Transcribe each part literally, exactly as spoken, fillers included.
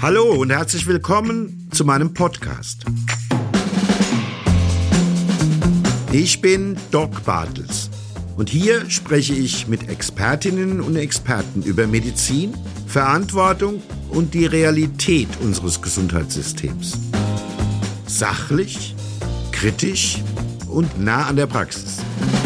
Hallo und herzlich willkommen zu meinem Podcast. Ich bin Doc Bartels und hier spreche ich mit Expertinnen und Experten über Medizin, Verantwortung und die Realität unseres Gesundheitssystems. Sachlich, kritisch und nah an der Praxis.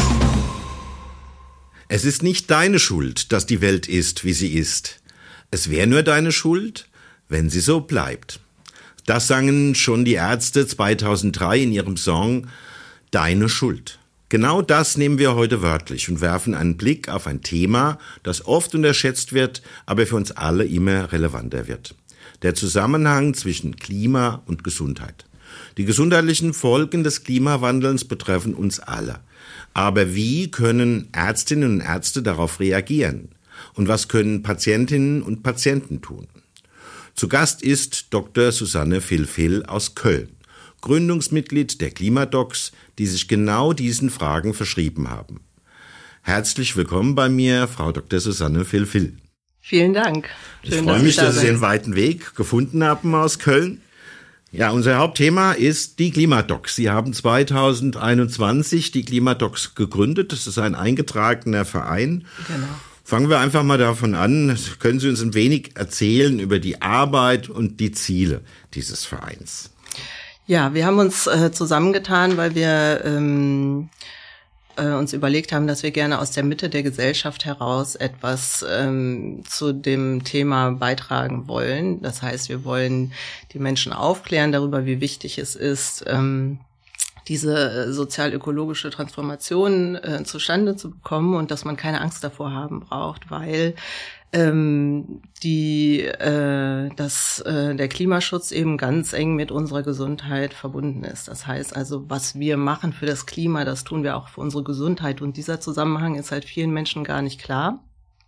Es ist nicht deine Schuld, dass die Welt ist, wie sie ist. Es wäre nur deine Schuld, wenn sie so bleibt. Das sangen schon die Ärzte zweitausenddrei in ihrem Song Deine Schuld. Genau das nehmen wir heute wörtlich und werfen einen Blick auf ein Thema, das oft unterschätzt wird, aber für uns alle immer relevanter wird. Der Zusammenhang zwischen Klima und Gesundheit. Die gesundheitlichen Folgen des Klimawandels betreffen uns alle. Aber wie können Ärztinnen und Ärzte darauf reagieren? Und was können Patientinnen und Patienten tun? Zu Gast ist Doktor Susanne Vilfil aus Köln, Gründungsmitglied der Klimadocs, die sich genau diesen Fragen verschrieben haben. Herzlich willkommen bei mir, Frau Doktor Susanne Vilfil. Vielen Dank. Schön, ich freue mich, dass Sie den weiten Weg gefunden haben aus Köln. Ja, unser Hauptthema ist die Klimadocs. Sie haben zweitausendeinundzwanzig die Klimadocs gegründet. Das ist ein eingetragener Verein. Genau. Fangen wir einfach mal davon an. Können Sie uns ein wenig erzählen über die Arbeit und die Ziele dieses Vereins? Ja, wir haben uns äh, zusammengetan, weil wir ähm, äh, uns überlegt haben, dass wir gerne aus der Mitte der Gesellschaft heraus etwas ähm, zu dem Thema beitragen wollen. Das heißt, wir wollen die Menschen aufklären darüber, wie wichtig es ist, ähm, diese sozial-ökologische Transformation äh, zustande zu bekommen und dass man keine Angst davor haben braucht, weil ähm, die äh, dass äh, der Klimaschutz eben ganz eng mit unserer Gesundheit verbunden ist. Das heißt also, was wir machen für das Klima, das tun wir auch für unsere Gesundheit. Und dieser Zusammenhang ist halt vielen Menschen gar nicht klar.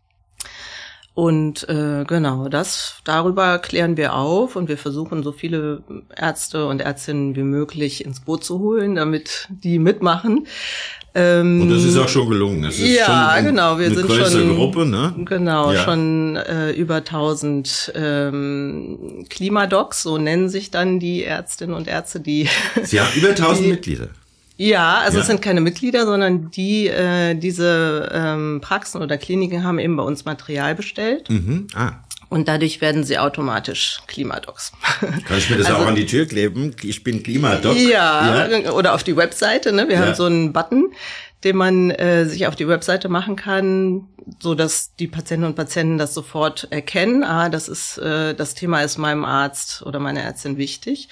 Und äh, genau, das darüber klären wir auf und wir versuchen, so viele Ärzte und Ärztinnen wie möglich ins Boot zu holen, damit die mitmachen. Ähm, und das ist auch schon gelungen. Das ist ja, schon ein, genau, wir eine sind größere schon Gruppe, ne? Genau, ja. schon äh, über tausend ähm, Klimadocs, so nennen sich dann die Ärztinnen und Ärzte, die. Sie haben über tausend Mitglieder. Ja, also ja. es sind keine Mitglieder, sondern die äh, diese ähm, Praxen oder Kliniken haben eben bei uns Material bestellt. Mhm. Ah. Und dadurch werden sie automatisch Klimadocs. Kann ich mir das also, auch an die Tür kleben? Ich bin Klimadoc. Ja, ja, oder auf die Webseite. Ne? Wir ja. haben so einen Button, den man äh, sich auf die Webseite machen kann, so dass die Patienten und Patienten das sofort erkennen. Ah, das ist äh, das Thema ist meinem Arzt oder meiner Ärztin wichtig.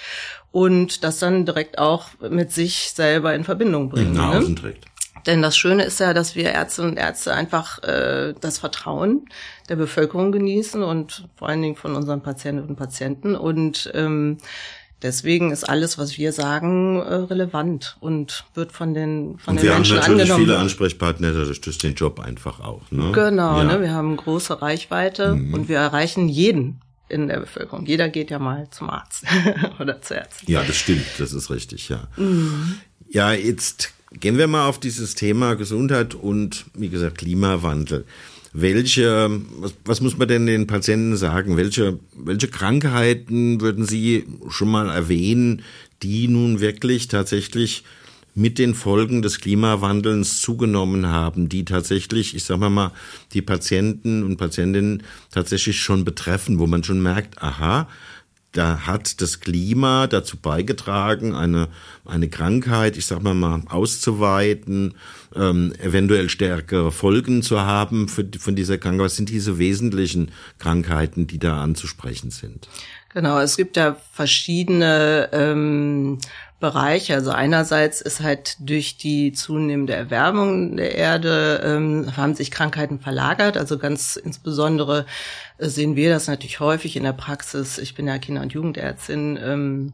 Und das dann direkt auch mit sich selber in Verbindung bringen. Nach außen ne? trägt. Denn das Schöne ist ja, dass wir Ärztinnen und Ärzte einfach äh, das Vertrauen der Bevölkerung genießen und vor allen Dingen von unseren Patientinnen und Patienten. Und ähm, deswegen ist alles, was wir sagen, äh, relevant und wird von den von und den Menschen angenommen. Wir haben natürlich viele Ansprechpartner, das ist den Job einfach auch. Ne? Genau, ja. ne, wir haben große Reichweite mhm. und wir erreichen jeden in der Bevölkerung. Jeder geht ja mal zum Arzt oder zur Ärztin. Ja, das stimmt, das ist richtig, ja. Mhm. Ja, jetzt gehen wir mal auf dieses Thema Gesundheit und, wie gesagt, Klimawandel. Welche, was, was muss man denn den Patienten sagen? Welche, welche Krankheiten würden Sie schon mal erwähnen, die nun wirklich tatsächlich mit den Folgen des Klimawandels zugenommen haben, die tatsächlich, ich sag mal mal, die Patienten und Patientinnen tatsächlich schon betreffen, wo man schon merkt, aha, da hat das Klima dazu beigetragen, eine eine Krankheit, ich sag mal mal, auszuweiten, ähm, eventuell stärkere Folgen zu haben für, von dieser Krankheit. Was sind diese wesentlichen Krankheiten, die da anzusprechen sind? Genau, es gibt ja verschiedene ähm, Bereiche. Also einerseits ist halt durch die zunehmende Erwärmung der Erde ähm, haben sich Krankheiten verlagert. Also ganz insbesondere äh, sehen wir das natürlich häufig in der Praxis. Ich bin ja Kinder- und Jugendärztin. Ähm,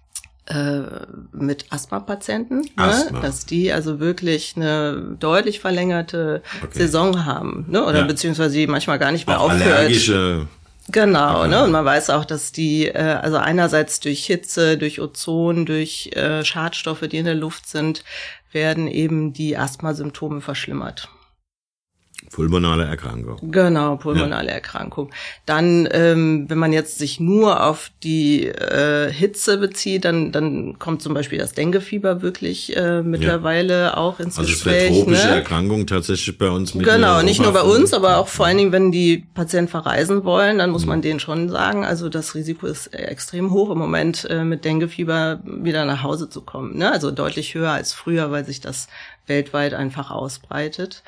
äh, mit Asthma-Patienten, Asthma. Ne? Dass die also wirklich eine deutlich verlängerte okay. Saison haben, ne? Oder ja. beziehungsweise die manchmal gar nicht mehr auch aufhört. Allergische Genau, ne? Und man weiß auch, dass die, äh, also einerseits durch Hitze, durch Ozon, durch äh, Schadstoffe, die in der Luft sind, werden eben die Asthmasymptome verschlimmert. Pulmonale Erkrankung. Genau, pulmonale ja. Erkrankung. Dann, ähm, wenn man jetzt sich nur auf die äh, Hitze bezieht, dann dann kommt zum Beispiel das Denguefieber wirklich äh, mittlerweile ja. auch ins also Gespräch. Also es wird tropische ne? Erkrankung tatsächlich bei uns mit. Genau, nicht nur bei uns, aber auch vor allen Dingen, wenn die Patienten verreisen wollen, dann muss man denen schon sagen, also das Risiko ist extrem hoch im Moment äh, mit Denguefieber wieder nach Hause zu kommen. Ne? Also deutlich höher als früher, weil sich das weltweit einfach ausbreitet.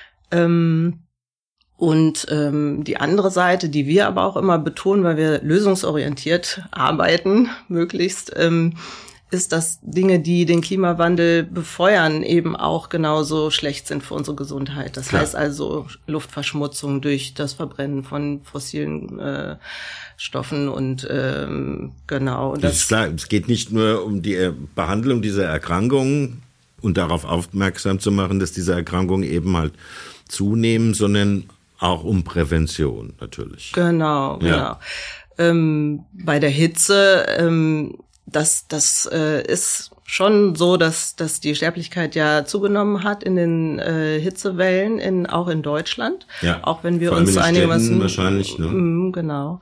Ähm, und ähm, die andere Seite, die wir aber auch immer betonen, weil wir lösungsorientiert arbeiten, möglichst, ähm, ist, dass Dinge, die den Klimawandel befeuern, eben auch genauso schlecht sind für unsere Gesundheit. Das Klar. heißt also Luftverschmutzung durch das Verbrennen von fossilen äh, Stoffen und ähm, genau. Das, das ist klar, es geht nicht nur um die Behandlung dieser Erkrankungen und darauf aufmerksam zu machen, dass diese Erkrankungen eben halt zunehmen, sondern auch um Prävention natürlich. Genau, ja. genau. Ähm, bei der Hitze, ähm, das, das äh, ist schon so, dass, dass die Sterblichkeit ja zugenommen hat in den äh, Hitzewellen, in, auch in Deutschland. Ja, auch wenn wir vor allem uns in den einigermaßen Städten wahrscheinlich. Ne? Mh, genau.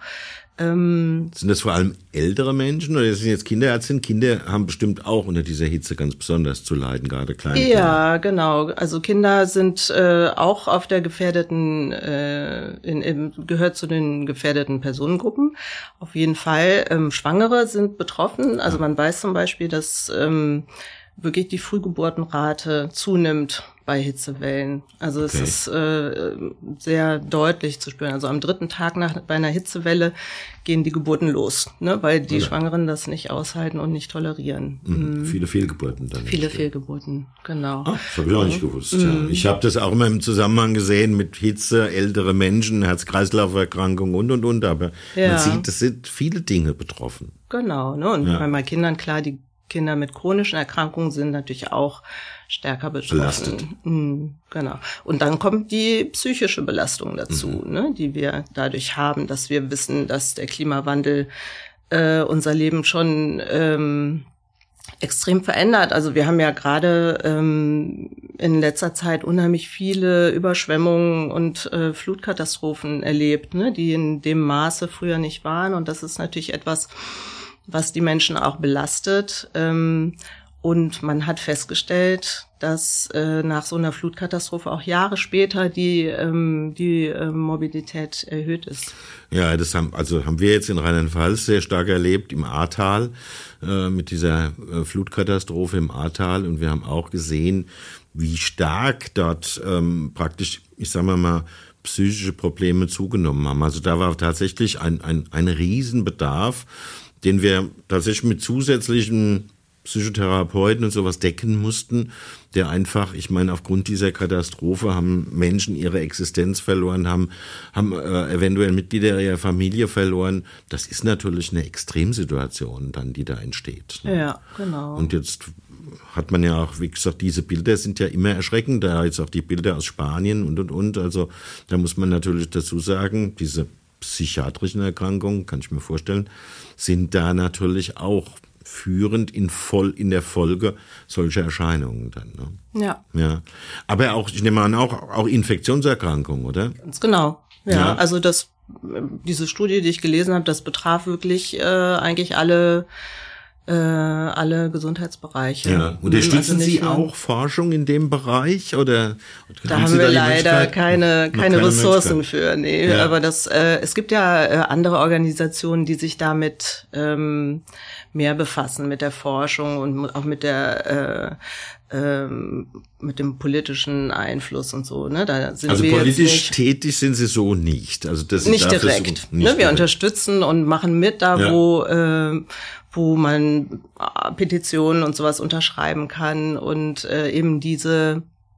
Ähm, sind das vor allem ältere Menschen oder sind jetzt Kinderärztinnen? Kinder haben bestimmt auch unter dieser Hitze ganz besonders zu leiden, gerade kleine Kinder. Ja, genau. Also Kinder sind äh, auch auf der gefährdeten, äh, in, in, gehört zu den gefährdeten Personengruppen. Auf jeden Fall. Ähm, Schwangere sind betroffen. Also man weiß zum Beispiel, dass ähm, wirklich die Frühgeburtenrate zunimmt bei Hitzewellen. Also okay. es ist äh, sehr deutlich zu spüren. Also am dritten Tag nach bei einer Hitzewelle gehen die Geburten los, ne, weil die ja. Schwangeren das nicht aushalten und nicht tolerieren. Mhm. Mhm. Viele Fehlgeburten dann. Viele Fehlgeburten, genau. Ah, das habe ich auch nicht gewusst. Mhm. Ja. Ich habe das auch immer im Zusammenhang gesehen mit Hitze, ältere Menschen, Herz-Kreislauf-Erkrankungen und und und. Aber ja. man sieht, es sind viele Dinge betroffen. Genau, ne, und ja. bei meinen Kindern klar, die Kinder mit chronischen Erkrankungen sind natürlich auch stärker betroffen. Belastet. Mhm, genau. Und dann kommt die psychische Belastung dazu, mhm. ne, die wir dadurch haben, dass wir wissen, dass der Klimawandel äh, unser Leben schon ähm, extrem verändert. Also wir haben ja gerade ähm, in letzter Zeit unheimlich viele Überschwemmungen und äh, Flutkatastrophen erlebt, ne, die in dem Maße früher nicht waren. Und das ist natürlich etwas, was die Menschen auch belastet. Ähm, und man hat festgestellt, dass äh, nach so einer Flutkatastrophe auch Jahre später die ähm, die äh, Mobilität erhöht ist. Ja, das haben also haben wir jetzt in Rheinland-Pfalz sehr stark erlebt im Ahrtal äh, mit dieser äh, Flutkatastrophe im Ahrtal, und wir haben auch gesehen, wie stark dort ähm, praktisch, ich sag mal mal, psychische Probleme zugenommen haben. Also da war tatsächlich ein ein ein Riesenbedarf, den wir tatsächlich mit zusätzlichen Psychotherapeuten und sowas decken mussten, der einfach, ich meine, aufgrund dieser Katastrophe haben Menschen ihre Existenz verloren, haben haben äh, eventuell Mitglieder ihrer Familie verloren. Das ist natürlich eine Extremsituation dann, die da entsteht. Ne? Ja, genau. Und jetzt hat man ja auch, wie gesagt, diese Bilder sind ja immer erschreckend, da jetzt auch die Bilder aus Spanien und und und. Also da muss man natürlich dazu sagen, diese psychiatrischen Erkrankungen, kann ich mir vorstellen, sind da natürlich auch führend in voll in der Folge solcher Erscheinungen dann. Ne? Ja. Ja. Aber auch, ich nehme an, auch, auch Infektionserkrankungen, oder? Ganz genau. Ja, ja. Also das, diese Studie, die ich gelesen habe, das betraf wirklich äh, eigentlich alle äh, alle Gesundheitsbereiche. Ja. Unterstützen also Sie auch Forschung in dem Bereich, oder? Da haben, haben wir leider keine keine, keine Ressourcen für. Nee, ja. Aber das äh, es gibt ja äh, andere Organisationen, die sich damit ähm, mehr befassen, mit der Forschung und auch mit der äh, ähm, mit dem politischen Einfluss und so. Ne, da sind also wir politisch jetzt nicht, tätig sind Sie so nicht. Also das nicht direkt. So, nicht ne, wir direkt. Unterstützen und machen mit da, ja. wo äh, wo man Petitionen und sowas unterschreiben kann und äh, eben diese,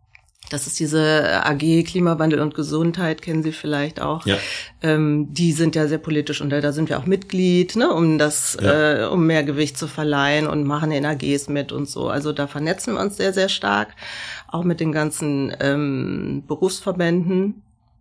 das ist diese A G Klimawandel und Gesundheit, kennen Sie vielleicht auch. Ja. Ähm, die sind ja sehr politisch und da, da sind wir auch Mitglied, ne, um das, ja. äh, um mehr Gewicht zu verleihen, und machen in A Gs mit und so. Also da vernetzen wir uns sehr, sehr stark, auch mit den ganzen ähm, Berufsverbänden,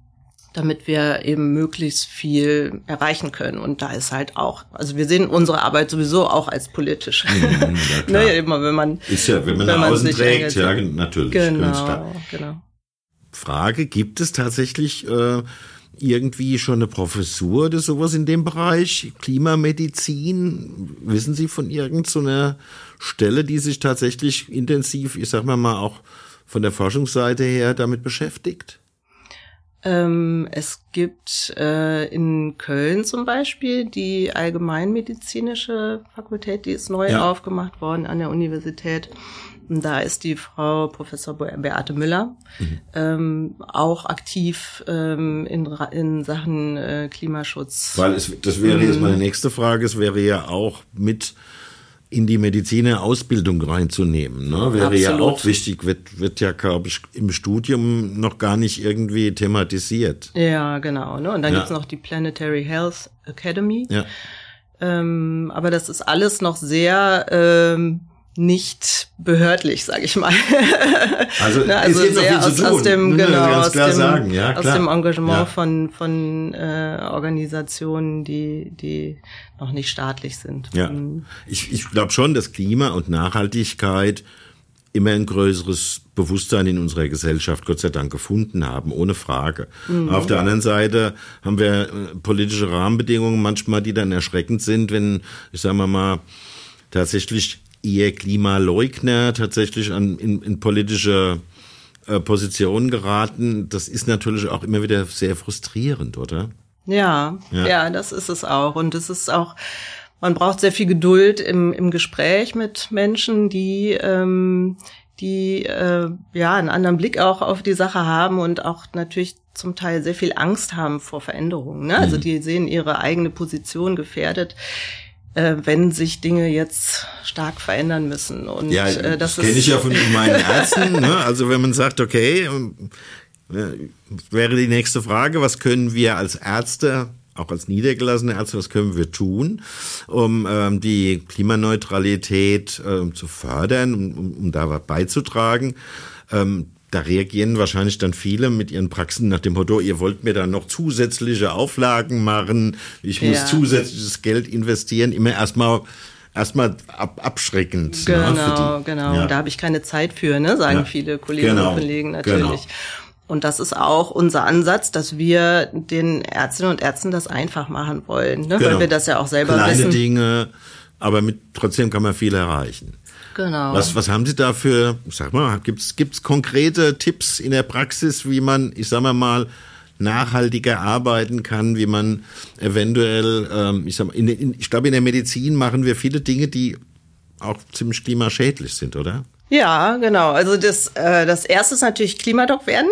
damit wir eben möglichst viel erreichen können. Und da ist halt auch, also wir sehen unsere Arbeit sowieso auch als politisch. Mhm, ja, ne, immer wenn man, ist ja, wenn man, wenn nach außen trägt, ja, natürlich. Genau, genau. Frage, gibt es tatsächlich äh, irgendwie schon eine Professur oder sowas in dem Bereich? Klimamedizin? Wissen Sie von irgendeiner Stelle, die sich tatsächlich intensiv, ich sag mal mal, auch von der Forschungsseite her damit beschäftigt? Ähm, es gibt äh, in Köln zum Beispiel die Allgemeinmedizinische Fakultät, die ist neu ja. aufgemacht worden an der Universität. Und da ist die Frau Professor Beate Müller mhm. ähm, auch aktiv ähm, in, in Sachen äh, Klimaschutz. Weil es, das wäre jetzt meine nächste Frage, es wäre ja auch mit in die Mediziner-Ausbildung reinzunehmen. Ne? Wäre Absolut. ja auch wichtig, wird, wird ja, glaube ich, im Studium noch gar nicht irgendwie thematisiert. Ja, genau. Ne? Und dann ja. gibt's noch die Planetary Health Academy. Ja. Ähm, aber das ist alles noch sehr ähm, nicht behördlich, sage ich mal. Also, ne, also es gibt sehr noch viel aus, zu tun. aus dem ne, genau ganz aus klar dem, sagen. Ja, aus klar. dem Engagement ja. von von äh, Organisationen, die die noch nicht staatlich sind. Ja, mhm. ich ich glaube schon, dass Klima und Nachhaltigkeit immer ein größeres Bewusstsein in unserer Gesellschaft, Gott sei Dank, gefunden haben, ohne Frage. Mhm. Auf der anderen Seite haben wir politische Rahmenbedingungen manchmal, die dann erschreckend sind, wenn, ich sage mal mal, tatsächlich eher Klimaleugner tatsächlich an, in, in politische äh, Positionen geraten. Das ist natürlich auch immer wieder sehr frustrierend, oder? Ja, ja, ja, das ist es auch. Und es ist auch, man braucht sehr viel Geduld im, im Gespräch mit Menschen, die, ähm, die äh, ja einen anderen Blick auch auf die Sache haben und auch natürlich zum Teil sehr viel Angst haben vor Veränderungen. Ne? Also die sehen ihre eigene Position gefährdet, äh, wenn sich Dinge jetzt stark verändern müssen. Und ja, äh, das, das kenne ich ja von meinen Ärzten. Ne? Also wenn man sagt, okay, wäre die nächste Frage, was können wir als Ärzte, auch als niedergelassene Ärzte, was können wir tun, um ähm, die Klimaneutralität ähm, zu fördern, um, um da was beizutragen? Ähm, da reagieren wahrscheinlich dann viele mit ihren Praxen nach dem Motto, ihr wollt mir da noch zusätzliche Auflagen machen, ich muss ja. zusätzliches Geld investieren, immer erstmal erstmal ab, abschreckend. Genau, ne, für die, genau. Ja. Und da habe ich keine Zeit für, ne, sagen ja. viele Kolleginnen genau. und Kollegen natürlich. Genau. Und das ist auch unser Ansatz, dass wir den Ärztinnen und Ärzten das einfach machen wollen, ne? Genau. Weil wir das ja auch selber Kleine wissen. Kleine Dinge, aber mit, trotzdem kann man viel erreichen. Genau. Was, was haben Sie da für, sag mal, gibt's, gibt's konkrete Tipps in der Praxis, wie man, ich sag mal mal, nachhaltiger arbeiten kann, wie man eventuell, ähm, ich sag mal, in, in, ich glaube, in der Medizin machen wir viele Dinge, die auch ziemlich klimaschädlich sind, oder? Ja, genau. Also das äh, das erste ist natürlich Klimadoc werden.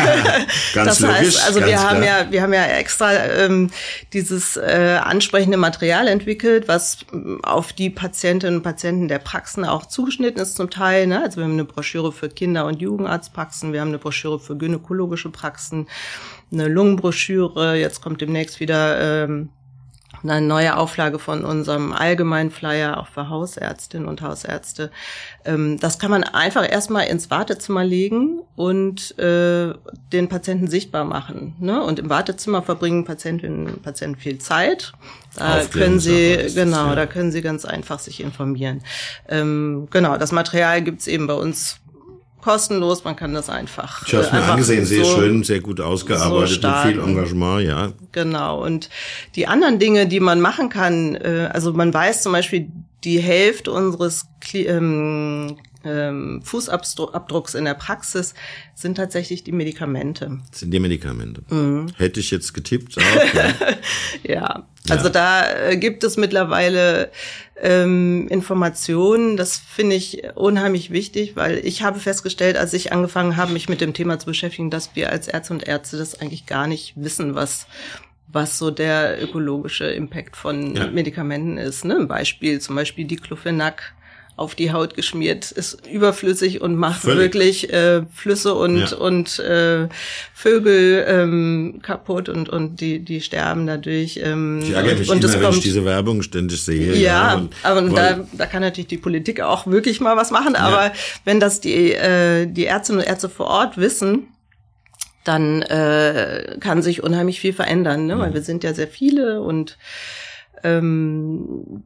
Ganz das logisch, heißt, also ganz wir haben klar. ja wir haben ja extra ähm, dieses äh, ansprechende Material entwickelt, was auf die Patientinnen und Patienten der Praxen auch zugeschnitten ist zum Teil. Ne? Also wir haben eine Broschüre für Kinder- und Jugendarztpraxen, wir haben eine Broschüre für gynäkologische Praxen, eine Lungenbroschüre. Jetzt kommt demnächst wieder ähm, eine neue Auflage von unserem Allgemeinflyer, auch für Hausärztinnen und Hausärzte. Das kann man einfach erstmal ins Wartezimmer legen und äh, den Patienten sichtbar machen. Ne? Und im Wartezimmer verbringen Patientinnen und Patienten viel Zeit. Da können sie, genau, ja. da können sie ganz einfach sich informieren. Ähm, genau, das Material gibt's eben bei uns kostenlos, man kann das einfach. Ich habe es mir angesehen, sehr so, schön, sehr gut ausgearbeitet, so mit viel Engagement, ja. Genau. Und die anderen Dinge, die man machen kann, also man weiß zum Beispiel, die Hälfte unseres ähm, ähm, Fußabdrucks in der Praxis sind tatsächlich die Medikamente. Sind die Medikamente. Mhm. Hätte ich jetzt getippt. Auch, ja. ja, also ja. da äh, gibt es mittlerweile ähm, Informationen. Das finde ich unheimlich wichtig, weil ich habe festgestellt, als ich angefangen habe, mich mit dem Thema zu beschäftigen, dass wir als Ärzte und Ärzte das eigentlich gar nicht wissen, was was so der ökologische Impact von ja. Medikamenten ist. Ne? Ein Beispiel, zum Beispiel Diclofenac auf die Haut geschmiert, ist überflüssig und macht Völlig. wirklich äh, Flüsse und ja. und äh, Vögel ähm, kaputt und und die die sterben dadurch. Ähm, ich ärgere mich und immer, kommt, wenn ich diese Werbung ständig sehe. Ja, ja und, aber da da kann natürlich die Politik auch wirklich mal was machen. Aber ja. wenn das die äh, die Ärztinnen und Ärzte vor Ort wissen, dann äh, kann sich unheimlich viel verändern, ne? Mhm. Weil wir sind ja sehr viele und ähm,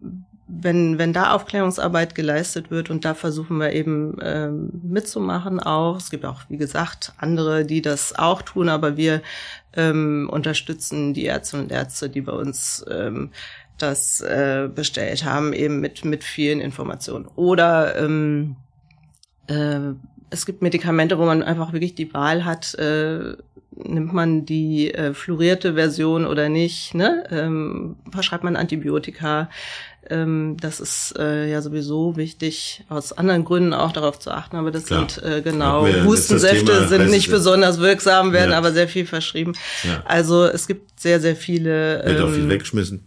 wenn wenn da Aufklärungsarbeit geleistet wird und da versuchen wir eben ähm, mitzumachen auch. Es gibt auch, wie gesagt, andere, die das auch tun, aber wir ähm, unterstützen die Ärztinnen und Ärzte, die bei uns ähm, das äh, bestellt haben, eben mit mit vielen Informationen. Oder ähm, äh, es gibt Medikamente, wo man einfach wirklich die Wahl hat, äh, nimmt man die äh, fluorierte Version oder nicht, ne? Ähm, verschreibt man Antibiotika. Ähm, das ist äh, ja sowieso wichtig, aus anderen Gründen auch darauf zu achten, aber das Klar. sind äh, genau, Hustensäfte sind nicht besonders wirksam, werden ja. aber sehr viel verschrieben. Ja. Also es gibt sehr, sehr viele. Wird ähm, auch viel weggeschmissen.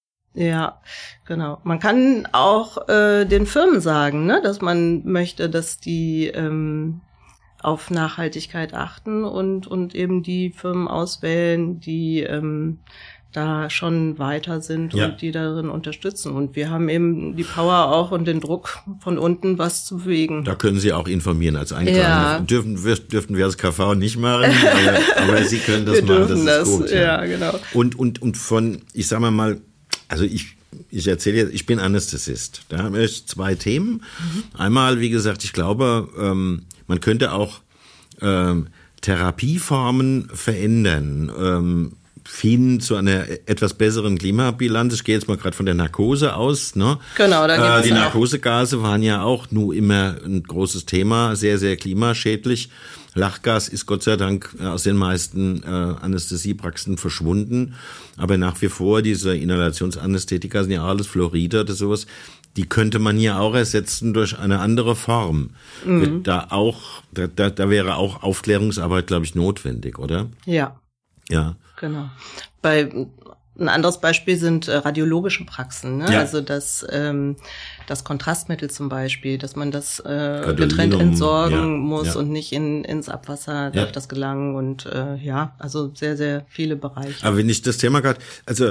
Ja, genau. Man kann auch äh, den Firmen sagen, ne, dass man möchte, dass die ähm, auf Nachhaltigkeit achten und und eben die Firmen auswählen, die ähm, da schon weiter sind ja. und die darin unterstützen. Und wir haben eben die Power auch und den Druck von unten, was zu bewegen. Da können Sie auch informieren als Eingetragene. Ja. Dürfen, wir, dürften wir als K V nicht machen, aber, aber Sie können das wir machen, das ist das. gut. Ja, ja genau. Und, und, und von, ich sag mal mal, also ich, ich erzähle jetzt, ich bin Anästhesist. Da haben wir zwei Themen. Mhm. Einmal, wie gesagt, ich glaube, ähm, man könnte auch ähm, Therapieformen verändern, ähm, hin zu einer etwas besseren Klimabilanz. Ich gehe jetzt mal gerade von der Narkose aus. Ne? Genau, da gibt äh, es Die Narkosegase waren ja auch nur immer ein großes Thema, sehr, sehr klimaschädlich. Lachgas ist Gott sei Dank aus den meisten äh, Anästhesiepraxen verschwunden. Aber nach wie vor, diese Inhalationsanästhetika sind ja alles Fluoride oder sowas. Die könnte man hier auch ersetzen durch eine andere Form. Mhm. Da auch, da, da, da wäre auch Aufklärungsarbeit, glaube ich, notwendig, oder? Ja. Ja. Genau. Bei ein anderes Beispiel sind äh, radiologische Praxen, ne? Ja. Also das ähm, das Kontrastmittel zum Beispiel, dass man das äh, getrennt entsorgen ja. muss ja. und nicht in ins Abwasser ja. darf das gelangen und äh, ja, also sehr, sehr viele Bereiche. Aber wenn ich das Thema gerade, also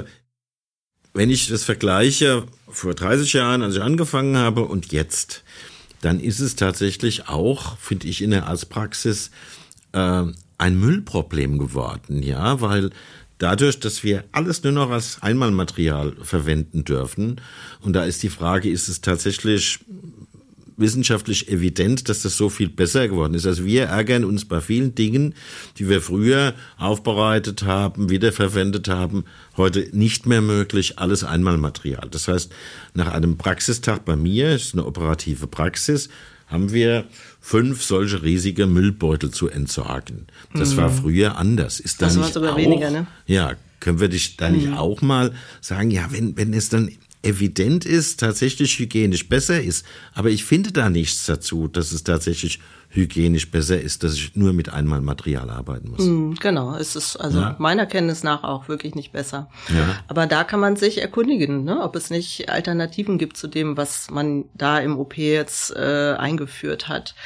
wenn ich das vergleiche vor dreißig Jahren, als ich angefangen habe und jetzt, dann ist es tatsächlich auch, finde ich, in der Arztpraxis äh, ein Müllproblem geworden, ja, weil dadurch, dass wir alles nur noch als Einmalmaterial verwenden dürfen, und da ist die Frage, ist es tatsächlich wissenschaftlich evident, dass das so viel besser geworden ist. Also wir ärgern uns bei vielen Dingen, die wir früher aufbereitet haben, wiederverwendet haben, heute nicht mehr möglich, alles Einmalmaterial. Das heißt, nach einem Praxistag bei mir, ist eine operative Praxis, haben wir fünf solche riesige Müllbeutel zu entsorgen. Das mhm. war früher anders. Ist da das nicht war sogar auch, weniger, ne? Ja, können wir dich da nicht mhm. auch mal sagen, ja, wenn, wenn es dann evident ist, tatsächlich hygienisch besser ist, aber ich finde da nichts dazu, dass es tatsächlich hygienisch besser ist, dass ich nur mit Einmalmaterial arbeiten muss. Mm, genau, es ist also ja. meiner Kenntnis nach auch wirklich nicht besser. Ja. Aber da kann man sich erkundigen, ne, ob es nicht Alternativen gibt zu dem, was man da im O P jetzt äh, eingeführt hat.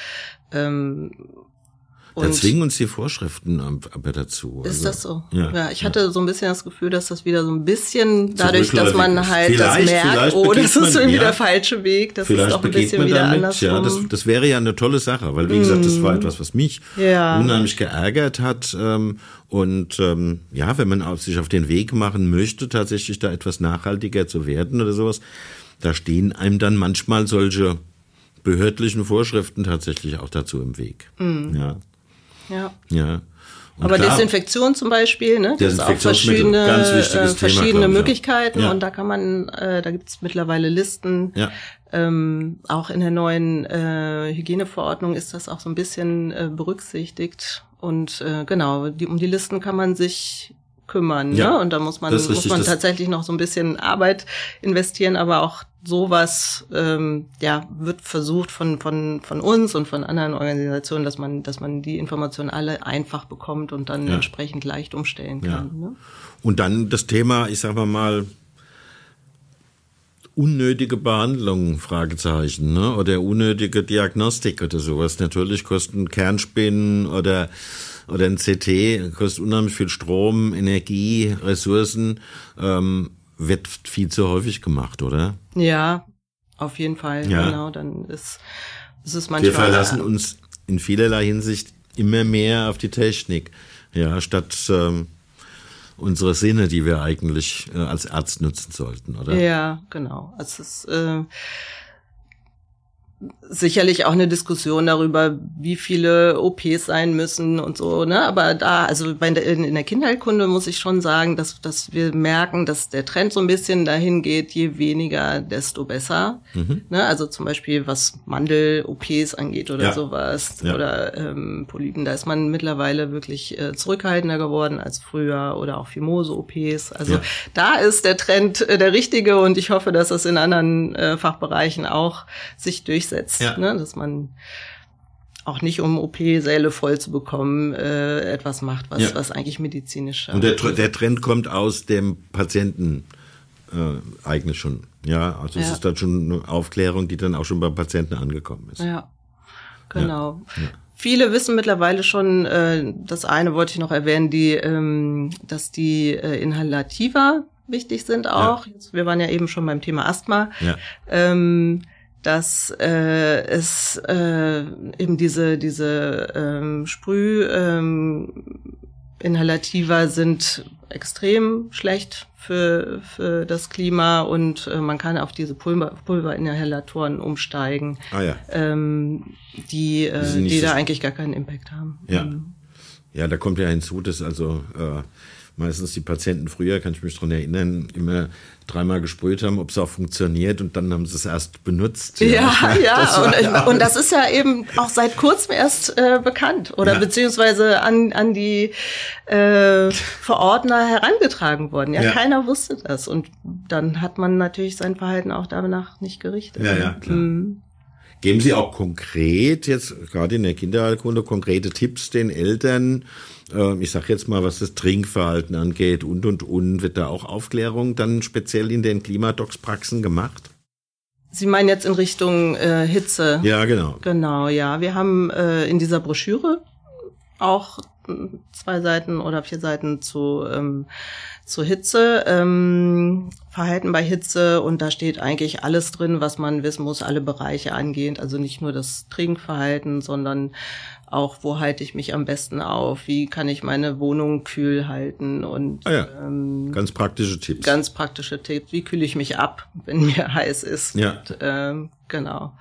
Ähm, Da zwingen uns die Vorschriften aber dazu. Ist also, das so? Ja, ja ich hatte ja. so ein bisschen das Gefühl, dass das wieder so ein bisschen, dadurch, dass man halt das merkt, oh, das ist irgendwie ja, der falsche Weg, das ist auch ein bisschen wieder damit, andersrum. Ja, das, das wäre ja eine tolle Sache, weil wie mm. gesagt, das war etwas, was mich ja. unheimlich geärgert hat. Ähm, und ähm, ja, wenn man sich auf den Weg machen möchte, tatsächlich da etwas nachhaltiger zu werden oder sowas, da stehen einem dann manchmal solche behördlichen Vorschriften tatsächlich auch dazu im Weg. Mm. Ja. Ja. ja. Und aber klar, Desinfektion zum Beispiel, ne? Das ist auch verschiedene, ganz äh, verschiedene Thema, Möglichkeiten ja. und da kann man, äh, da gibt's mittlerweile Listen. Ja. Ähm, auch in der neuen äh, Hygieneverordnung ist das auch so ein bisschen äh, berücksichtigt und äh, genau, die, um die Listen kann man sich kümmern, ja, ne? Und da muss man richtig, muss man tatsächlich noch so ein bisschen Arbeit investieren, aber auch sowas ähm, ja wird versucht von von von uns und von anderen Organisationen, dass man dass man die Informationen alle einfach bekommt und dann ja. entsprechend leicht umstellen kann. Ja. Ne? Und dann das Thema, ich sag mal unnötige Behandlung, Fragezeichen, ne? Oder unnötige Diagnostik oder sowas. Natürlich kosten Kernspinnen oder oder ein C T kostet unheimlich viel Strom, Energie, Ressourcen, ähm, wird viel zu häufig gemacht, oder? Ja, auf jeden Fall, ja. genau, dann ist, ist es manchmal... Wir verlassen uns in vielerlei Hinsicht immer mehr auf die Technik, ja, statt, ähm, unsere Sinne, die wir eigentlich äh, als Arzt nutzen sollten, oder? Ja, genau. Also es ist äh, sicherlich auch eine Diskussion darüber, wie viele O Ps sein müssen und so, ne? Aber da, also bei der, in der Kinderheilkunde muss ich schon sagen, dass, dass wir merken, dass der Trend so ein bisschen dahin geht, je weniger, desto besser. Mhm. Ne? Also zum Beispiel, was Mandel-O Ps angeht oder ja. sowas, ja. oder ähm, Polypen, da ist man mittlerweile wirklich äh, zurückhaltender geworden als früher, oder auch Fimose-O Ps. Also ja. da ist der Trend äh, der richtige, und ich hoffe, dass das in anderen äh, Fachbereichen auch sich durchsetzt. Ja. Ne, dass man auch nicht, um O P-Säle voll zu bekommen, äh, etwas macht, was, ja. was eigentlich medizinisch ist. Und der, der Trend kommt aus dem Patienten äh, eigentlich schon. Ja, also ja. es ist dann schon eine Aufklärung, die dann auch schon beim Patienten angekommen ist. Ja, genau. Ja. Ja. Viele wissen mittlerweile schon, äh, das eine wollte ich noch erwähnen, die, ähm, dass die äh, Inhalativa wichtig sind auch. Ja. Wir waren ja eben schon beim Thema Asthma. Ja. Ähm, dass äh, es äh, eben diese diese ähm, Sprüh ähm, Inhalativa sind extrem schlecht für für das Klima, und äh, man kann auf diese Pulver Pulverinhalatoren umsteigen, ah, ja. ähm, die äh, die, die da eigentlich gar keinen Impact haben. Ja, mhm. ja, da kommt ja hinzu, dass also äh, meistens die Patienten früher, kann ich mich daran erinnern, immer dreimal gesprüht haben, ob es auch funktioniert, und dann haben sie es erst benutzt. Ja, ja, ja. Das und, ja und das ist ja eben auch seit kurzem erst äh, bekannt oder ja. beziehungsweise an an die äh, Verordner herangetragen worden. Ja, ja, keiner wusste das, und dann hat man natürlich sein Verhalten auch danach nicht gerichtet. Ja, ja, klar. Mhm. Geben Sie auch konkret, jetzt gerade in der Kinderheilkunde, konkrete Tipps den Eltern, äh, ich sage jetzt mal, was das Trinkverhalten angeht und, und, und, wird da auch Aufklärung dann speziell in den Klimadocs-Praxen gemacht? Sie meinen jetzt in Richtung äh, Hitze? Ja, genau. Genau, ja. Wir haben äh, in dieser Broschüre auch zwei Seiten oder vier Seiten zu ähm, zu Hitze, ähm, Verhalten bei Hitze, und da steht eigentlich alles drin, was man wissen muss, alle Bereiche angehend, also nicht nur das Trinkverhalten, sondern auch, wo halte ich mich am besten auf, wie kann ich meine Wohnung kühl halten, und ah ja, ähm, ganz praktische Tipps. Ganz praktische Tipps, wie kühle ich mich ab, wenn mir heiß ist. Ja. Und, ähm, genau.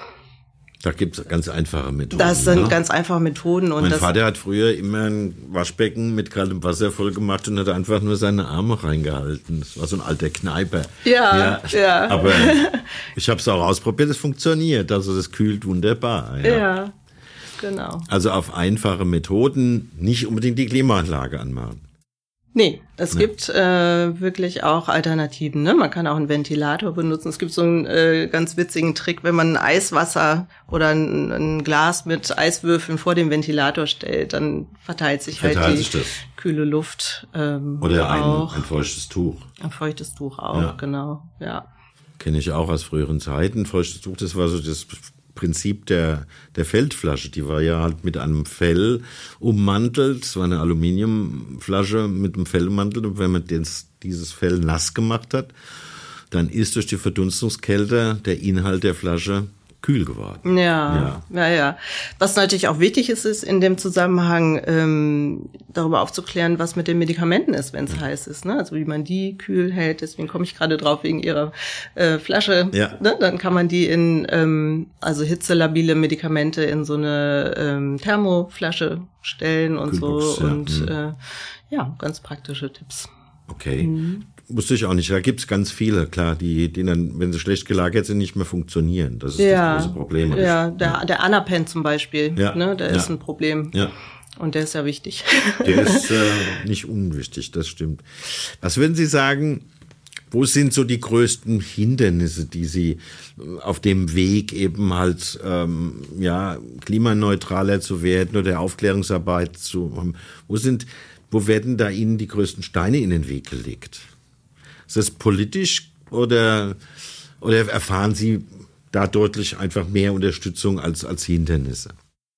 Da gibt's ganz einfache Methoden. Das sind ne? ganz einfache Methoden. Und mein das Vater hat früher immer ein Waschbecken mit kaltem Wasser voll gemacht und hat einfach nur seine Arme reingehalten. Das war so ein alter Kneiper. Ja, ja. ja. Aber ich habe es auch ausprobiert, es funktioniert. Also das kühlt wunderbar. Ja. ja, genau. Also auf einfache Methoden, nicht unbedingt die Klimaanlage anmachen. Nee, es ja. gibt äh, wirklich auch Alternativen. Ne? Man kann auch einen Ventilator benutzen. Es gibt so einen äh, ganz witzigen Trick, wenn man Eiswasser oder ein, ein Glas mit Eiswürfeln vor dem Ventilator stellt, dann verteilt sich verteilt halt die sich kühle Luft. Ähm, oder ein, auch. ein feuchtes Tuch. Ein feuchtes Tuch auch, ja. genau. Ja. Kenne ich auch aus früheren Zeiten. Feuchtes Tuch, das war so das Prinzip der der Feldflasche, die war ja halt mit einem Fell ummantelt, es war eine Aluminiumflasche mit einem Fell ummantelt, und wenn man das, dieses Fell nass gemacht hat, dann ist durch die Verdunstungskälte der Inhalt der Flasche kühl geworden. Ja, ja, ja, ja. Was natürlich auch wichtig ist, ist in dem Zusammenhang ähm, darüber aufzuklären, was mit den Medikamenten ist, wenn es ja. heiß ist. Ne? Also wie man die kühl hält. Deswegen komme ich gerade drauf wegen ihrer äh, Flasche. Ja. Ne? Dann kann man die in ähm, also hitzelabile Medikamente in so eine ähm, Thermoflasche stellen und Kühlbox, so ja. und mhm. äh, ja, ganz praktische Tipps. Okay. Mhm. Wusste ich auch nicht. Da gibt's ganz viele, klar, die, die dann, wenn sie schlecht gelagert sind, nicht mehr funktionieren. Das ist ja, das große Problem. Ja, der, ja. der Anapen zum Beispiel, ja. ne, der ja. ist ein Problem. Ja. Und der ist ja wichtig. Der ist äh, nicht unwichtig, das stimmt. Was würden Sie sagen, wo sind so die größten Hindernisse, die Sie auf dem Weg eben halt, ähm, ja, klimaneutraler zu werden oder Aufklärungsarbeit zu haben? Wo sind, wo werden da Ihnen die größten Steine in den Weg gelegt? Ist das politisch oder, oder erfahren Sie da deutlich einfach mehr Unterstützung als, als Hindernisse?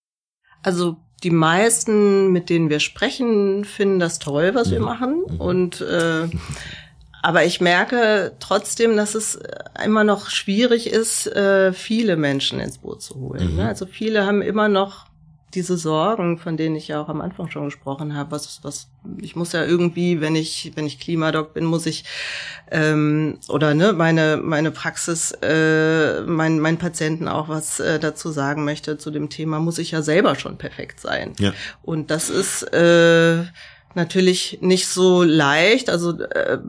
Also die meisten, mit denen wir sprechen, finden das toll, was mhm. wir machen. Mhm. Und äh, aber ich merke trotzdem, dass es immer noch schwierig ist, äh, viele Menschen ins Boot zu holen. Mhm. Also viele haben immer noch diese Sorgen, von denen ich ja auch am Anfang schon gesprochen habe, was, was, ich muss ja irgendwie, wenn ich, wenn ich Klimadoc bin, muss ich, ähm, oder ne, meine, meine Praxis, äh, mein, mein Patienten auch was äh, dazu sagen möchte zu dem Thema, muss ich ja selber schon perfekt sein. Ja. Und das ist äh, natürlich nicht so leicht, also äh,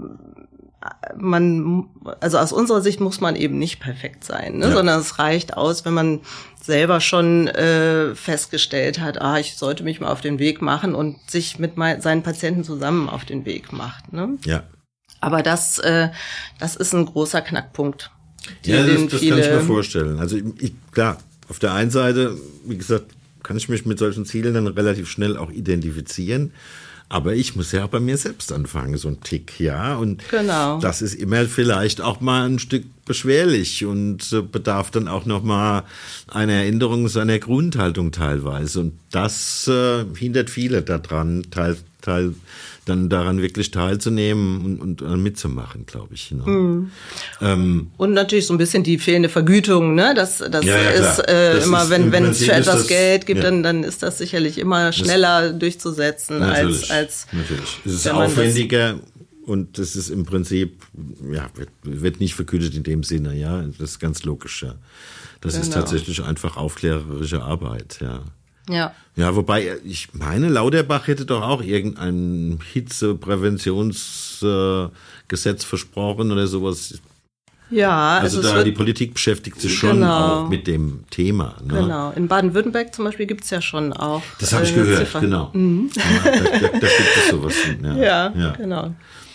man, also aus unserer Sicht muss man eben nicht perfekt sein, ne? Ja. Sondern es reicht aus, wenn man selber schon äh, festgestellt hat, ah, ich sollte mich mal auf den Weg machen und sich mit mein, seinen Patienten zusammen auf den Weg macht. Ne? Ja. Aber das, äh, das ist ein großer Knackpunkt. Ja, das, das kann ich mir vorstellen. Also ich, klar, auf der einen Seite, wie gesagt, kann ich mich mit solchen Zielen dann relativ schnell auch identifizieren. Aber ich muss ja auch bei mir selbst anfangen, so ein Tick, ja. Und genau. Das ist immer vielleicht auch mal ein Stück beschwerlich und äh, bedarf dann auch noch mal einer Änderung seiner Grundhaltung teilweise. Und das äh, hindert viele daran, teil, teil, dann daran wirklich teilzunehmen und, und, und mitzumachen, glaube ich. Ne? Mhm. Ähm, und natürlich so ein bisschen die fehlende Vergütung, ne? Das, das ja, ja, ist äh, das immer, ist, wenn wenn es für etwas das, Geld gibt, ja. dann dann ist das sicherlich immer schneller das, durchzusetzen natürlich, als als. Natürlich. Es ist aufwendiger. Und das ist im Prinzip, ja, wird, wird nicht vergütet in dem Sinne, ja. Das ist ganz logisch, ja. Das genau. ist tatsächlich einfach aufklärerische Arbeit, ja. Ja. Ja, wobei, ich meine, Lauterbach hätte doch auch irgendein Hitzepräventionsgesetz äh, versprochen oder sowas. Ja, also, also da die Politik beschäftigt sich schon genau. auch mit dem Thema. Ne? Genau. In Baden-Württemberg zum Beispiel gibt's ja schon auch. Das habe ich äh, gehört, Ziffern. Genau. Mhm. Ja, da, da, da gibt es sowas. Ja, ja, ja, genau.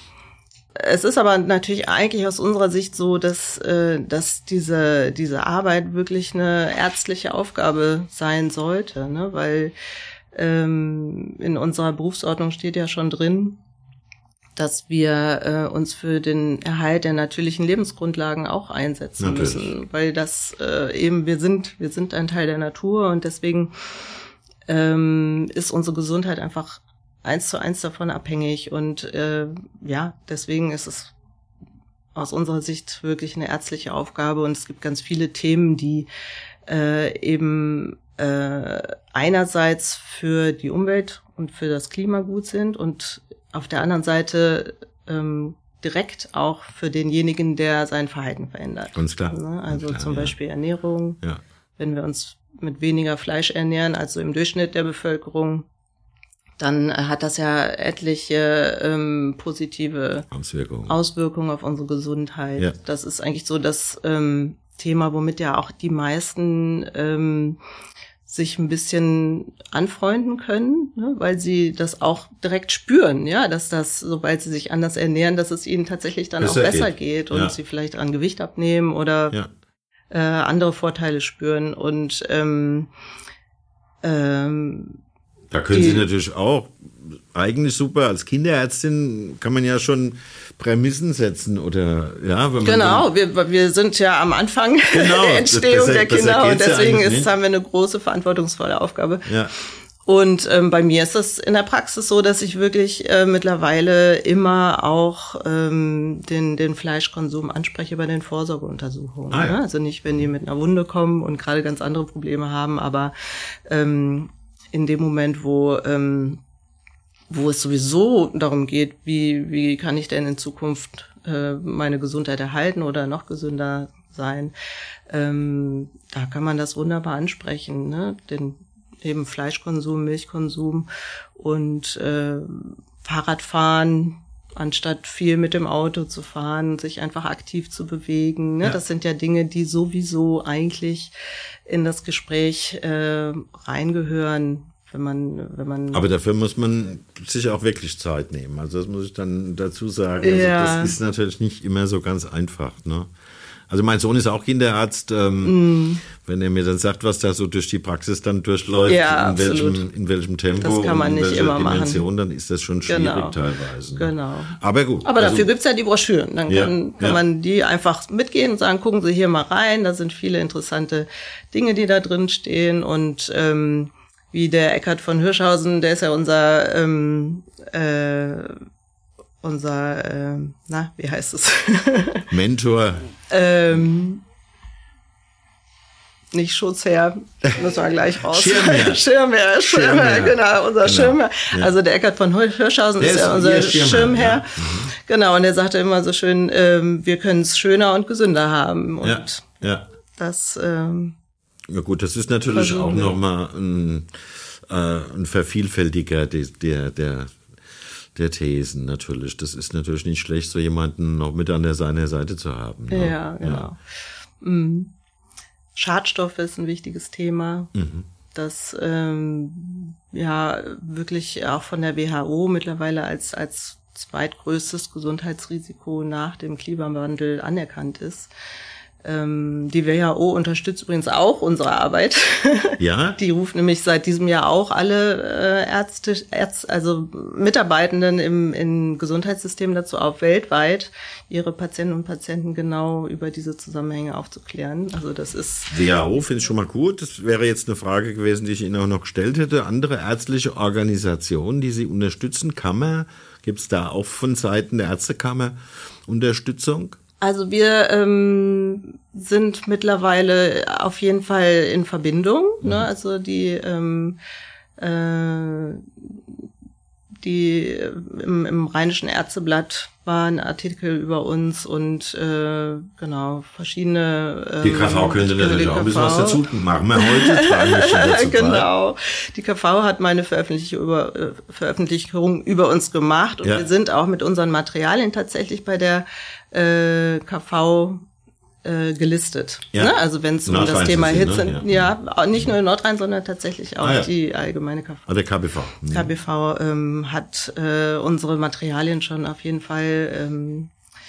Es ist aber natürlich eigentlich aus unserer Sicht so, dass, äh, dass diese, diese Arbeit wirklich eine ärztliche Aufgabe sein sollte, ne? Weil ähm, in unserer Berufsordnung steht ja schon drin, dass wir äh, uns für den Erhalt der natürlichen Lebensgrundlagen auch einsetzen natürlich. müssen, weil das äh, eben wir sind, wir sind ein Teil der Natur und deswegen ähm, ist unsere Gesundheit einfach eins zu eins davon abhängig und äh, ja, deswegen ist es aus unserer Sicht wirklich eine ärztliche Aufgabe und es gibt ganz viele Themen, die äh, eben äh, einerseits für die Umwelt und für das Klima gut sind und auf der anderen Seite ähm, direkt auch für denjenigen, der sein Verhalten verändert. Ganz klar. Also, also klar, zum ja. Beispiel Ernährung. Ja. Wenn wir uns mit weniger Fleisch ernähren, also im Durchschnitt der Bevölkerung, dann hat das ja etliche ähm, positive Auswirkungen. Auswirkungen auf unsere Gesundheit. Ja. Das ist eigentlich so das ähm, Thema, womit ja auch die meisten ähm, sich ein bisschen anfreunden können, ne, weil sie das auch direkt spüren, ja, dass das, sobald sie sich anders ernähren, dass es ihnen tatsächlich dann besser auch besser geht, geht und ja. sie vielleicht an Gewicht abnehmen oder ja. äh, andere Vorteile spüren und ähm, ähm, da können die, Sie natürlich auch, eigentlich super, als Kinderärztin kann man ja schon Prämissen setzen oder, ja. Wenn man genau, dann, wir, wir sind ja am Anfang genau, der Entstehung das, das, der Kinder und deswegen ja ist, haben wir eine große, verantwortungsvolle Aufgabe. Ja. Und ähm, bei mir ist es in der Praxis so, dass ich wirklich äh, mittlerweile immer auch ähm, den, den Fleischkonsum anspreche bei den Vorsorgeuntersuchungen. Ah, ja. Ne? Also nicht, wenn die mit einer Wunde kommen und gerade ganz andere Probleme haben, aber ähm, in dem Moment, wo ähm, wo es sowieso darum geht, wie wie kann ich denn in Zukunft äh, meine Gesundheit erhalten oder noch gesünder sein, ähm, da kann man das wunderbar ansprechen, ne? Den eben Fleischkonsum, Milchkonsum und äh, Fahrradfahren, anstatt viel mit dem Auto zu fahren, sich einfach aktiv zu bewegen. Ne? Ja. Das sind ja Dinge, die sowieso eigentlich in das Gespräch äh, reingehören, wenn man, wenn man. Aber dafür muss man sich auch wirklich Zeit nehmen. Also das muss ich dann dazu sagen. Also ja. das ist natürlich nicht immer so ganz einfach, ne? Also mein Sohn ist auch Kinderarzt. Ähm, mm. Wenn er mir dann sagt, was da so durch die Praxis dann durchläuft, ja, in, welchem, in welchem Tempo das kann man und in nicht welcher immer Dimension, machen. dann ist das schon schwierig genau. teilweise. Ne? Genau. Aber gut. Aber also, dafür gibt's ja die Broschüren. Dann ja, kann, kann ja. man die einfach mitgehen und sagen, gucken Sie hier mal rein. Da sind viele interessante Dinge, die da drin stehen. Und ähm, wie der Eckhard von Hirschhausen, der ist ja unser ähm, äh, unser, äh, na, wie heißt es? Mentor. ähm, nicht Schutzherr, müssen wir gleich raus. Schirmherr. Schirmherr, Schirmherr, Schirmherr. genau, unser Genau. Schirmherr. Ja. Also der Eckart von Hirschhausen Der ist ja ist unser Ihr Schirmherr, Schirmherr. ja. Mhm. Genau, und er sagte immer so schön, ähm, wir können es schöner und gesünder haben. Und Ja, ja. das ähm, Ja gut, das ist natürlich Versuchen auch wir. nochmal ein, äh, ein Vervielfältiger der, der, der, der Thesen natürlich. Das ist natürlich nicht schlecht, so jemanden noch mit an der seiner Seite zu haben. Ne? ja, genau. Mhm. Schadstoffe ist ein wichtiges Thema, Mhm. das ähm, ja wirklich auch von der W H O mittlerweile als als zweitgrößtes Gesundheitsrisiko nach dem Klimawandel anerkannt ist. Ähm, die W H O unterstützt übrigens auch unsere Arbeit. Ja? Die ruft nämlich seit diesem Jahr auch alle äh, Ärzte, Ärzte, also Mitarbeitenden im, im Gesundheitssystem dazu auf, weltweit ihre Patienten und Patienten genau über diese Zusammenhänge aufzuklären. Also das ist W H O finde ich schon mal gut. Das wäre jetzt eine Frage gewesen, die ich Ihnen auch noch gestellt hätte. Andere ärztliche Organisationen, die Sie unterstützen, Kammer, gibt es da auch von Seiten der Ärztekammer Unterstützung? Also wir ähm, sind mittlerweile auf jeden Fall in Verbindung. Mhm. Ne? Also die ähm, äh, die im, im Rheinischen Ärzteblatt war ein Artikel über uns und äh, genau verschiedene. Ähm, Die K V könnte natürlich auch ein bisschen was K V. dazu machen. Wir heute tragen wir schon dazu bei. Genau. Die K V hat mal eine Veröffentlichung über, äh, Veröffentlichung über uns gemacht und Ja. wir sind auch mit unseren Materialien tatsächlich bei der äh, K V äh, gelistet. Ja. Ne? Also wenn es um das Nordrhein Thema sind Sie, Hitze, ne? ja. ja, auch nicht nur in Nordrhein, sondern tatsächlich auch Ah, ja. die allgemeine K V. Ah, der K B V. Mhm. K B V ähm, hat äh, unsere Materialien schon auf jeden Fall ähm,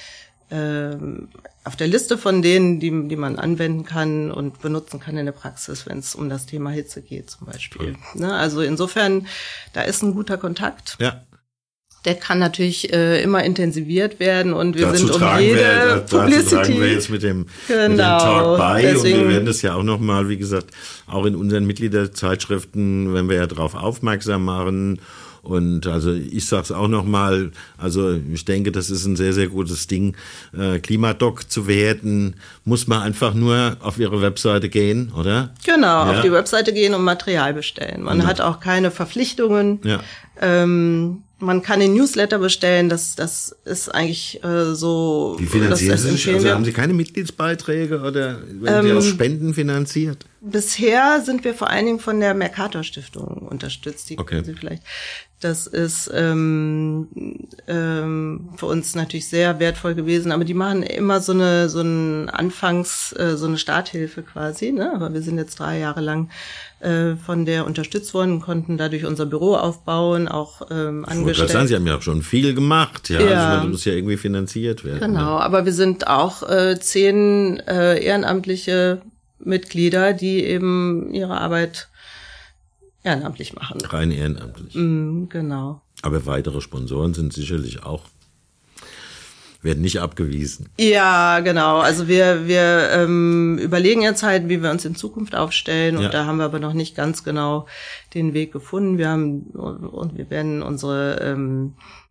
ähm, auf der Liste von denen, die, die man anwenden kann und benutzen kann in der Praxis, wenn es um das Thema Hitze geht zum Beispiel. Ne? Also insofern, da ist ein guter Kontakt. Ja. Der kann natürlich äh, immer intensiviert werden und wir Dazu sind um tragen jede wir, da, dazu Publicity. tragen wir jetzt mit dem, mit dem Genau, Talk bei deswegen- und wir werden das ja auch nochmal, wie gesagt, auch in unseren Mitgliederzeitschriften, wenn wir ja darauf aufmerksam machen. Und also ich sag's auch nochmal, also ich denke, das ist ein sehr, sehr gutes Ding, äh, Klimadoc zu werden, muss man einfach nur auf ihre Webseite gehen, oder? Genau, Ja. auf die Webseite gehen und Material bestellen. Man Genau. hat auch keine Verpflichtungen. Ja. Ähm, man kann den Newsletter bestellen, das das ist eigentlich äh, so. Wie finanzieren das Sie sich? empfehlen Also wir. haben Sie keine Mitgliedsbeiträge oder werden Sie Ähm, aus Spenden finanziert? Bisher sind wir vor allen Dingen von der Mercator Stiftung unterstützt. Die Okay. kennen Sie vielleicht. Das ist ähm, ähm, für uns natürlich sehr wertvoll gewesen, aber die machen immer so eine so ein Anfangs äh, so eine Starthilfe quasi, ne? Aber wir sind jetzt drei Jahre lang äh, von der unterstützt worden und konnten dadurch unser Büro aufbauen, auch ähm, Ich wollte gerade angestellt. sagen, Sie haben ja auch schon viel gemacht, ja. Ja. Also das muss ja irgendwie finanziert werden. Genau, aber wir sind auch äh, zehn äh, ehrenamtliche Mitglieder, die eben ihre Arbeit ehrenamtlich machen. Ja. Rein ehrenamtlich. Mm, genau. Aber weitere Sponsoren sind sicherlich auch, werden nicht abgewiesen. Ja, genau. Also wir wir ähm, überlegen jetzt halt, wie wir uns in Zukunft aufstellen, und Ja. da haben wir aber noch nicht ganz genau den Weg gefunden. Wir haben und wir werden unsere ähm,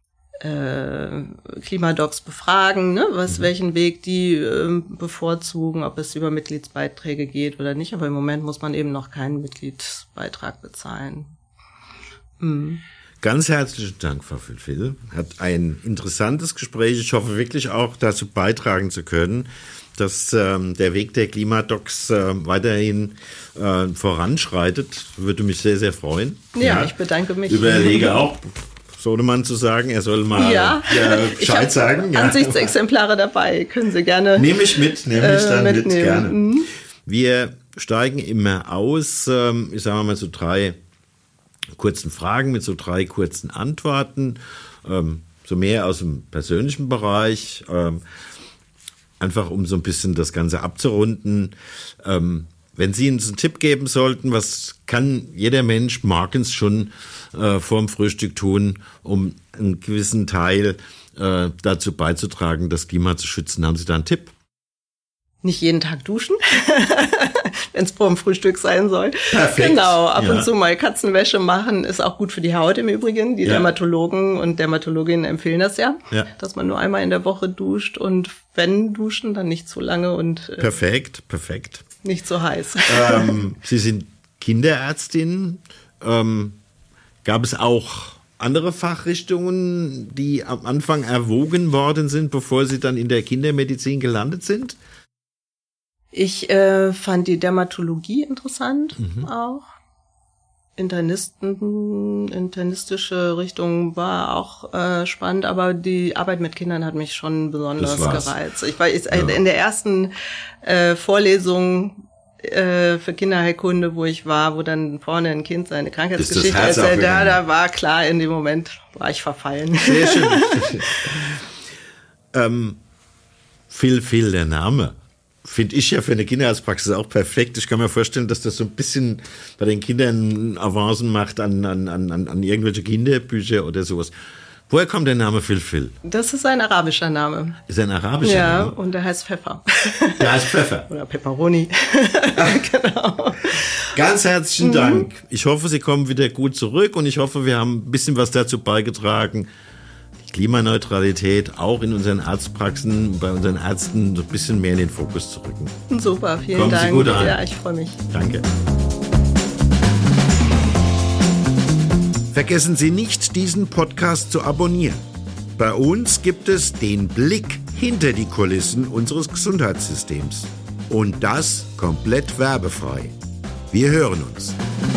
äh, Klimadocs befragen, ne, was welchen Weg die ähm, bevorzugen, ob es über Mitgliedsbeiträge geht oder nicht. Aber im Moment muss man eben noch keinen Mitgliedsbeitrag bezahlen. Mm. Ganz herzlichen Dank, Frau Phil. Hat ein interessantes Gespräch. Ich hoffe wirklich auch dazu beitragen zu können, dass ähm, der Weg der Klimadocs äh, weiterhin äh, voranschreitet. Würde mich sehr, sehr freuen. Ja, ich bedanke mich. Überlege auch, Sohnemann zu sagen, er soll mal Ja, äh, ich Bescheid habe sagen. Ja. Ansichtsexemplare dabei, können Sie gerne. Nehme ich mit, nehme ich Äh, dann mit, mitnehmen. gerne. Mhm. Wir steigen immer aus, ähm, ich sage mal so drei kurzen Fragen mit so drei kurzen Antworten, ähm, so mehr aus dem persönlichen Bereich, ähm, einfach um so ein bisschen das Ganze abzurunden. Ähm, wenn Sie uns einen Tipp geben sollten, was kann jeder Mensch morgens schon äh, vorm Frühstück tun, um einen gewissen Teil äh, dazu beizutragen, das Klima zu schützen? Haben Sie da einen Tipp? Nicht jeden Tag duschen, wenn es vor dem Frühstück sein soll. Perfekt. Genau, ab Ja. und zu mal Katzenwäsche machen, ist auch gut für die Haut im Übrigen. Die Ja. Dermatologen und Dermatologinnen empfehlen das ja, Ja. dass man nur einmal in der Woche duscht und wenn duschen, dann nicht zu lange und äh, Perfekt, perfekt. nicht so heiß. Ähm, Sie sind Kinderärztin. Ähm, gab es auch andere Fachrichtungen, die am Anfang erwogen worden sind, bevor Sie dann in der Kindermedizin gelandet sind? Ich äh, fand die Dermatologie interessant Mhm. auch. Internisten, internistische Richtung war auch äh, spannend, aber die Arbeit mit Kindern hat mich schon besonders gereizt. Ich war ich, ja. in der ersten äh, Vorlesung äh, für Kinderheilkunde, wo ich war, wo dann vorne ein Kind seine Krankheitsgeschichte erzählt, da, da war klar, in dem Moment war ich verfallen. Sehr schön. ähm, Phil Phil, der Name. Finde ich ja für eine Kinderarztpraxis auch perfekt. Ich kann mir vorstellen, dass das so ein bisschen bei den Kindern Avancen macht an, an, an, an irgendwelche Kinderbücher oder sowas. Woher kommt der Name Phil Phil? Das ist ein arabischer Name. Ist ein arabischer ja, Name? Ja, und der heißt Pfeffer. Der heißt Pfeffer. Oder Pepperoni. Genau. Ganz herzlichen mhm. Dank. Ich hoffe, Sie kommen wieder gut zurück und ich hoffe, wir haben ein bisschen was dazu beigetragen, Klimaneutralität auch in unseren Arztpraxen, bei unseren Ärzten so ein bisschen mehr in den Fokus zu rücken. Super, vielen Kommen Dank. Sie gut an. Ja, ich freue mich. Danke. Vergessen Sie nicht, diesen Podcast zu abonnieren. Bei uns gibt es den Blick hinter die Kulissen unseres Gesundheitssystems. Und das komplett werbefrei. Wir hören uns.